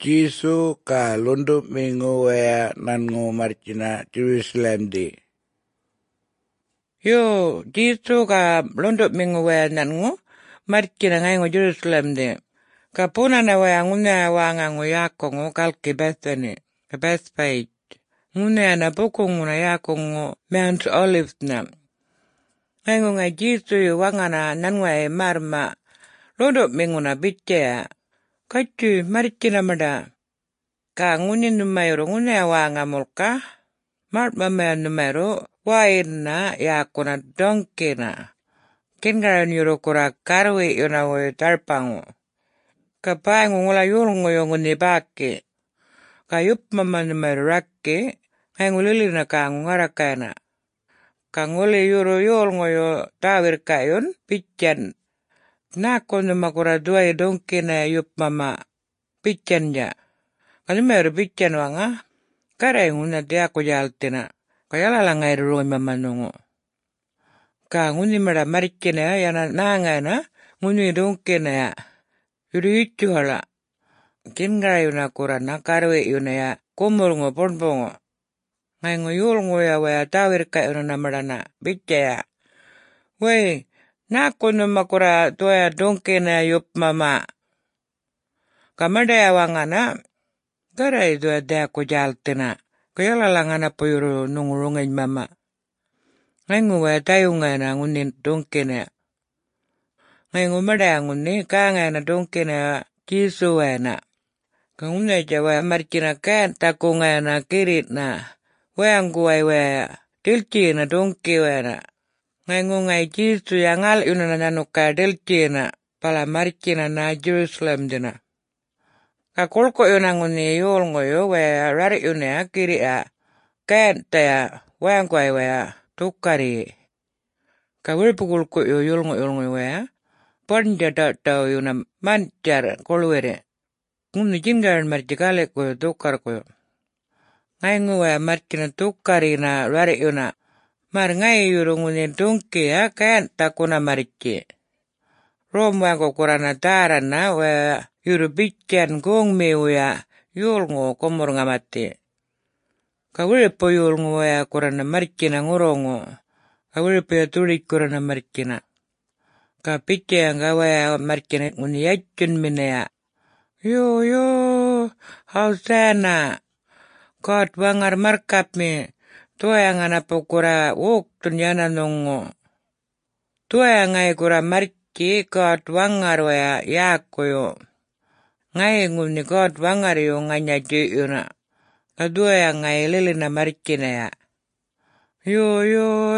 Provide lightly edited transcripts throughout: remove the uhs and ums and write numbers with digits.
Jisu ka lundup mingu wea nangu marchina Jerusalem di. Yo, Jisu ka lundup mingu wea nangu marchina ngaingu Jerusalem di. Ka punana wea nguna wanga ngu yako ngu kalki Bethany, ka Bethpage. Nguna na buku nguna yako ngu Mount Olives na. Ngaingu ngai Jisu yu wangana nangu e marma lundup mingu na bitya. Kachu marchina mada. Ka nguni numayro nguna wanga mulka. Marma mea numayro wairna yakuna donkina. Kingaran yuro kura karwi yuna woy tarpangu. Ka paangu ngula yulngu nguni baki. Ka yup mama numayro rakki. Ngaingu lilina ka ngarakana. Ka nguli yuro yulngu yu tawir kayun pityan. Nako numakura duai donkina yup mama pityan ja. Ka numayro pityan wanga. Karai nguna dia ko jaltina. Ka yalala ngairu roi mama nungu. Ka nguni mara marikina yana nangana nguni donkina ya. Yuri itu hala. Kinga yuna kurana karwe yuna ya kumulngu ponpongu. Ngai nguyulngu ya wea tawir ka yuna namarana bitya ya. Wei, nako numakura tuaya donkina yup mama. Kamada ya wangana. Karai tuaya dia ko jaltina. Kayala langana po yuru nungurungin mama. Ngai nguwa tayunga na nguni donkina. Ngai ngumada nguni kanga na donkina Jisu na. Kanguna jawa marchina kan takunga na kirit na. Weangguai wea dilchi na donki na. Ngai ngungai Jisu yangal yuna nanuka dilchi na. Pala marchina na Jerusalem dina. Kakulko yuna nguni yulngu yu wea rari yuna ya kiri ya. Kenta ya weangguai wea tukari. Kawilpukulko yu yulngu wea. Panja datau yuna mancar kulwere. Nguni jingaran marchi kalik ko tukar ko. Ngai nguwa marchina tukari na rari yuna. Mar ngai yuru nguni dungki ya kenta kuna marchi. Rom wango kurana tarana wea yuru bityan gongmiu ya yulngu kumur ngamati. Kawilipo yulngu wea kurana marchina ngurongu. Kawilipo ya tulik kurana marchina. Ka pitya nga wea marchina nguni yachun minaya. Yo, Hosanna. God wangar markap mi. Tuaya ngana pukura wuktun yana nungu. Tuaya ngai kura marchi God wangar wea yakuyo. Ngai nguni God wangar yu nganya juyuna. Kaduaya ngai lilina marchina ya. Yo,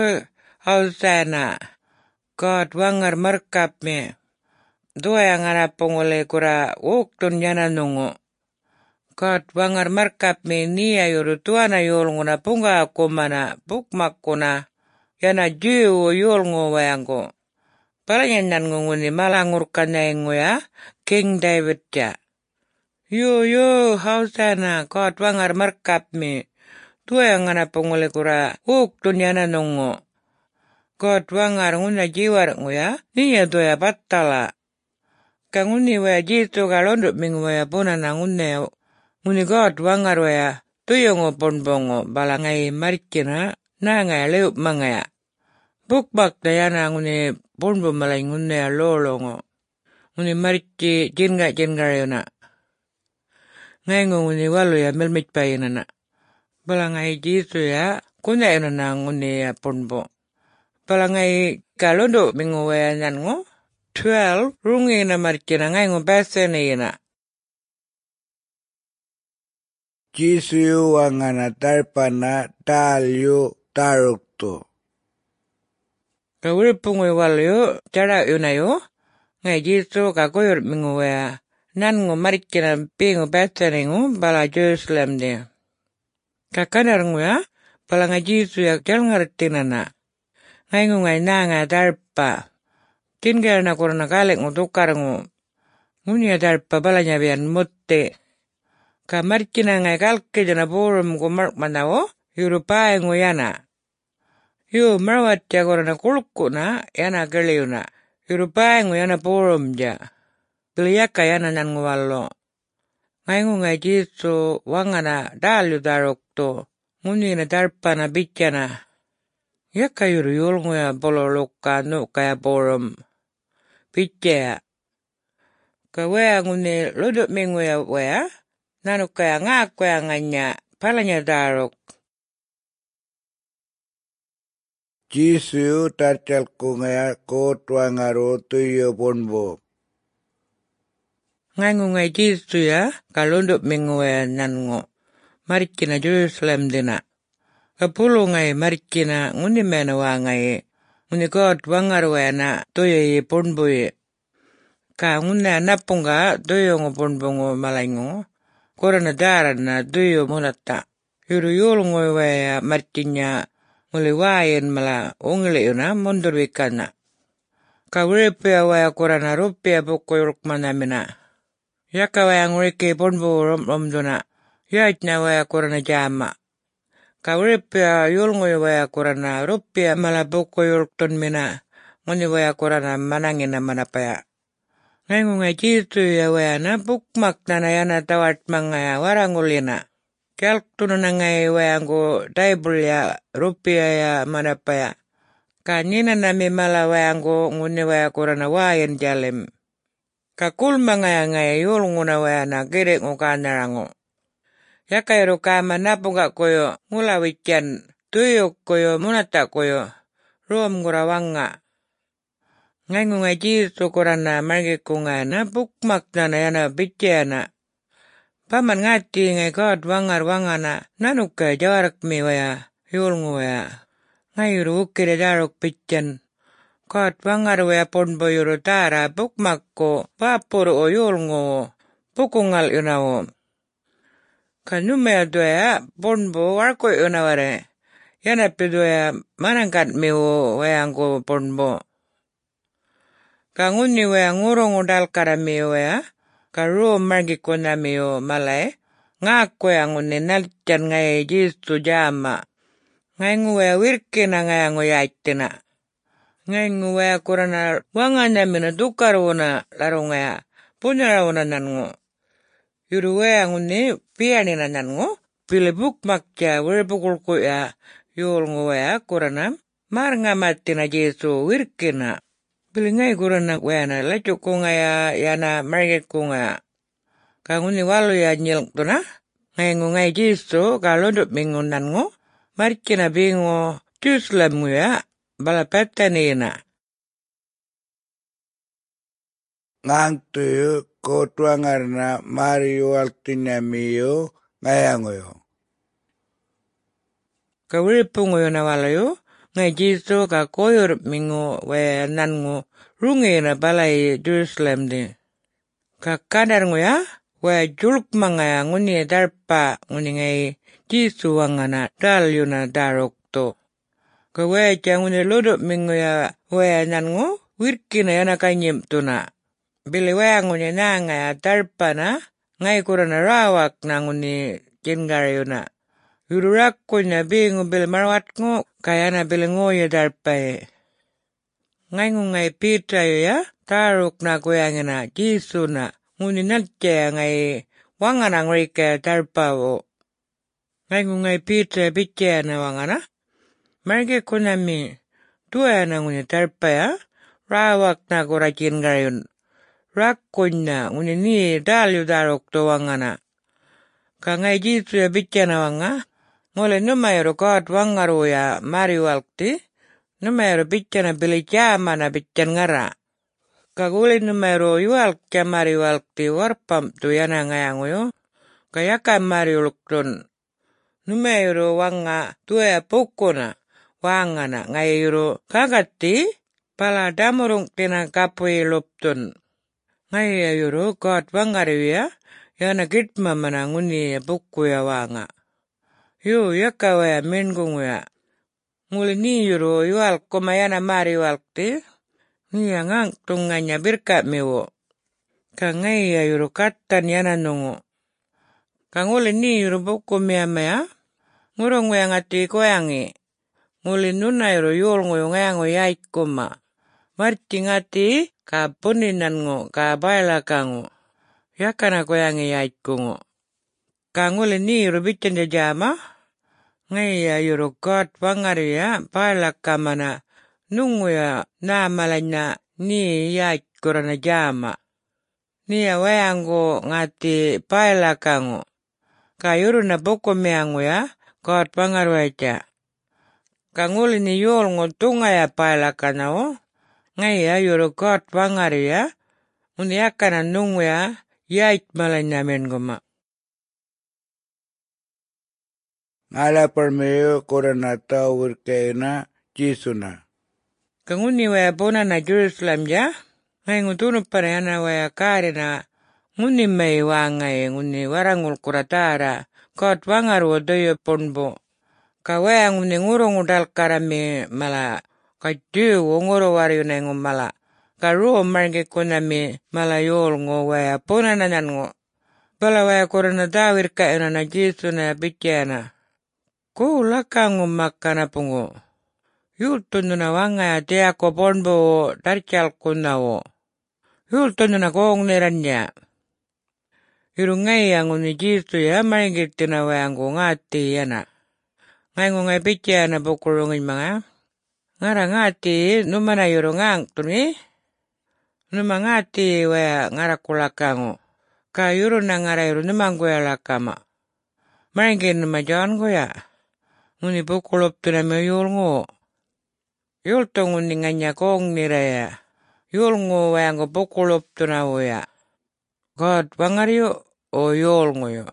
Hosanna. God wangar markap mi. Tuaya ngana pungule kura wuktun yana nungu. God wangar markap mi niya yuru tuana yulnguna punga kumana bukmakuna. Yana juyu yulngu wayangu. Palanyanan nguni malangurkan ingu ya. King David ya. Yo, Hosanna. God wangar markap mi. Tuaya ngana pungule kura wuktun yana nungu. God wangar nguna jiwar ngu ya. Niya tuaya batala. Kanguni wea Jisu kalonduk mingu wea punana nguni God wangar wea tuyungu ponpongu balangai marchina na ngai leup mangaya. Bukbak dayana nguni ponpong malay nguni lolongo. Nguni marchi jinga yuna. Ngai nguni walu ya milmit payinana. Balangai Jisu ya kuna yuna na nguni ponpong. Balangai kalonduk mingu wea nangu. 12 rungi na marchina ngai ngu Bethany na. Jisu yu wangana tarpana talyu taruktu. Kawilpungui wal yu cara yuna yu. Ngai Jisu kakuyur mingu wea. Nan ngu marchina pingu Bethany ngu bala Jerusalem di. Kakanar ngu ya. Bala ngai Jisu ya jalngartina na. Ngai ngu ngai nanga tarpa. Kinga na kurana kalik ngu tukar ngu. Nguni ya tarpa balanya bian mutte. Ka marchina ngai kalki jana burum ngu markmana wo. Yuru pae ngu yana. Yu marawat ya kurana kulku na yana giliuna. Yuru pae ngu yana burum ja. Biliyaka yana nan ngu wallo. Ngai Jesu wangana dalyu darokto. Ngunina darpana bitjana. Yaka yuru yulnguya bololukka nukaya borum. Bitjaya. Ka wea nguni luduk minguya wea. Nanukaya ngakuya nganya palanya darok. Jisu tarcalkungaya kotwangaru tuyo ponbo. Ngai Jesu ya kalunduk minguya nango. Marikina Jerusalem dina. Kapulu ngai marikina nguni mena wangai. Nguni God wangarwaya na tuyo ye ponbo ye. Ka nguna napunga tuyo ngo ponbo ngo malango. Korana daran na tuyo munata. Yuru yulungo waya markinya nguli wayan mala ungili yuna mundur wikana. Ka uripia waya korana rupia buko yurukmana mina. Yaka waya nguriki ponbo romduna. Yaitna waya korana jama. Ka uripia yulungo waya korana rupia mala buko yuruktun mina. Nguni waya korana manangina manapaya. Ngai Jesu ya waya na bukmak na yana tawat mga warangulina. Kalktuna na ngai waya ngo taibul ya rupia ya manapaya. Kanina na mimala waya ngo nguni waya korana wayan jalim. Kakulma ngai yulunguna waya na gire ngo kanarango. Yakairu kama napunga koyo ngulawityan tuyuk koyo munata koyo ruam ngurawanga. Ngai Jesu korana margikunga na bukmak na yana bitjana. Paman ngati ngai God wangana nanuka jawarak mi waya yulngu waya. Ngai yuru ukire daruk bitjan. God wangar waya ponbo yuru tara bukmak ko papuru o yulngu bukungal yunawo. Kanumea doya ponbo warko yunaware. Yana pidoya manangkat miwo wayangko ponbo. Kanguni waya ngurungu dalkara miwo waya. Karuo margikuna miwo malay. Ngako yang nguni naljan ngai Jesu jama. Ngai nguwaya wirkina ngai nguyaitina. Ngai nguwaya kurana wanganya mina dukaruna larungaya. Punyarawuna nangu. Yuru waya nguni pianina nangu. Pili bukmakja wirbukulku ya yul nguwaya kurana. Marngamatina Jesu wirkina. Pili ngai kurana waya na lacukunga ya yana margikunga. Kanguni walu ya nyilktuna. Ngai Jesu kalunduk mingunan ngo. Marikina bingo Jerusalem ya balapatanina. Ngang tuyo kotwangarna Mario altina miyo ngayangoyo. Kawiripungo na walayo. Ngai Jesu ka koyor mingo waya nango rungina balay Jerusalem di. Ka kadar ngo ya. Waya juluk mga nguni darpa nguni ngai Jesu wangana dal yuna darokto. Ka waya nguni luduk mingo ya waya nango wirkina yana kanyim tuna. Bili waya nguni nanga ya darpa na ngai kurana rawak na nguni jinggar yuna. Yururakko na bingo bili marawat ngo kayana bili ngoya darpa e. Ngai Petra ya taruk na kuyangina Jesu na. Nguni natya ngai wangana ngrika darpawo. Ngai Petra bitya na wangana. Marge kunami tuya na nguni darpa ya. Rawak na kurajin garayun. Rakun na nguni ni dalyu darok to wangana. Ka ngai Jesu ya bitya na wanga. Ngole numayro God wangaru ya mariwalkti. Numayro bitya na bili jama na bitya ngara. Kaguli numero yualk jamari walkti warpam tu yana ngayangoyo. Kayaka mariuluktun. Numero wanga tuya pukuna. Wangana ngayiro kagati. Pala damurung tina kapui luptun. Ngayiro God wangariwya. Yana gitma mana nguni buku ya wanga. Yu yaka waya mingung ya. Nguli ni yuro yualk kumayana mari walkti. Ngiya ngang tunganya birkat mewo. Ka ngai ya yuru katan yana nungu. Ka nguli ni yuru buku mea. Ngurung waya ngati koyangi. Nguli nuna yuru yul nguyo ngayango yaik kuma. Marci ngati ka puninan ngu ka baila kangu. yakana koyangi yaikkungo. Kanguli ni rubican jama, ngaya yuro God pangaria palakamana nunguya na malanya ni yaikkurana jama. Niya wayango ngati palakango. Kayuru na boko meango ya God pangarwaja. Kanguli ni yolngo tungaya palakanao, ngaya yuro God pangaria, uniakana nunguya yaik malanya mengoma. Ngala permeo korana tawur kena Jisuna. Kanguni waya pona na Jerusalem ja, ngay ngutunu parayana waya karina, nguni may wangay nguni warangul kuratara, God pangarwa doyo ponbo. Kawaya nguni ngurong udal karami mala, kajiu nguro wariyo na ngumala. Karuo maringi kunami mala yol ngo waya pona na nyango. Bala waya korana tawir kaina na Jisuna bikyana. Kuulaka ngumakana pungo. Yultunduna wangaya tia ko ponbo darjal kunawo. Yultunduna kong niranya. Yurungay nguni Jisu ya maringitina wayango ngati yana. Ngay ngay bikyana bukulungin mga. Ngara ngati numana yurungang tuni. Numangati waya ngara kulakango. Ka yuruna ngara yuru numanggoya lakama. Maringin numajan goya. Nguni bukulop tunami yulngo. Yulto nguni nganya kong niraya. Yulngo wayango bukulop tunawoya. God bangaryo o yulngo yo.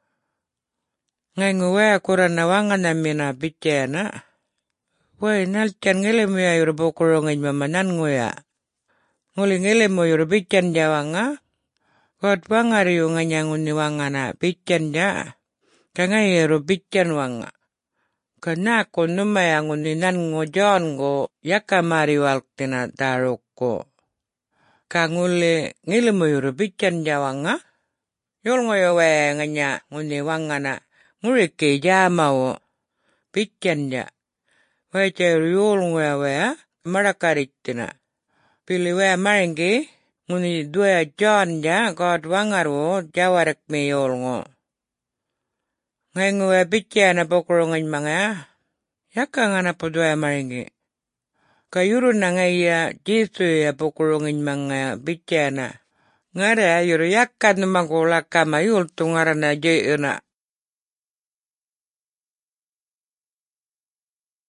Ngay nguwaya kurana wangana mina bityana. Way nalchan ngilimo ya yuru bukulongin mamanan ngoya. Nguli ngilimo yuru bityan jawanga. God bangaryo nganya nguni wangana bityan ja. Kangay yuru bityan wanga. Kana ko numaya nguni nango John go yakamari walktina daroko. Kanguli ngilimo yuru bityan jawanga. Yulngo yo we nganya nguni wangana ngurike jamawo bityan ja. Wacha yulngo ya we marakaritina. Pili we maringi nguni dua John ja God wangarwo jawarak me yulngo. Ngay nguwe bityana pokurongin mga, yaka nga na po doya maringi. Kayuro na ngaya Jisu ya pokurongin mga bityana. Ngara yuro yaka numangula kama yulto ngara na jayuna.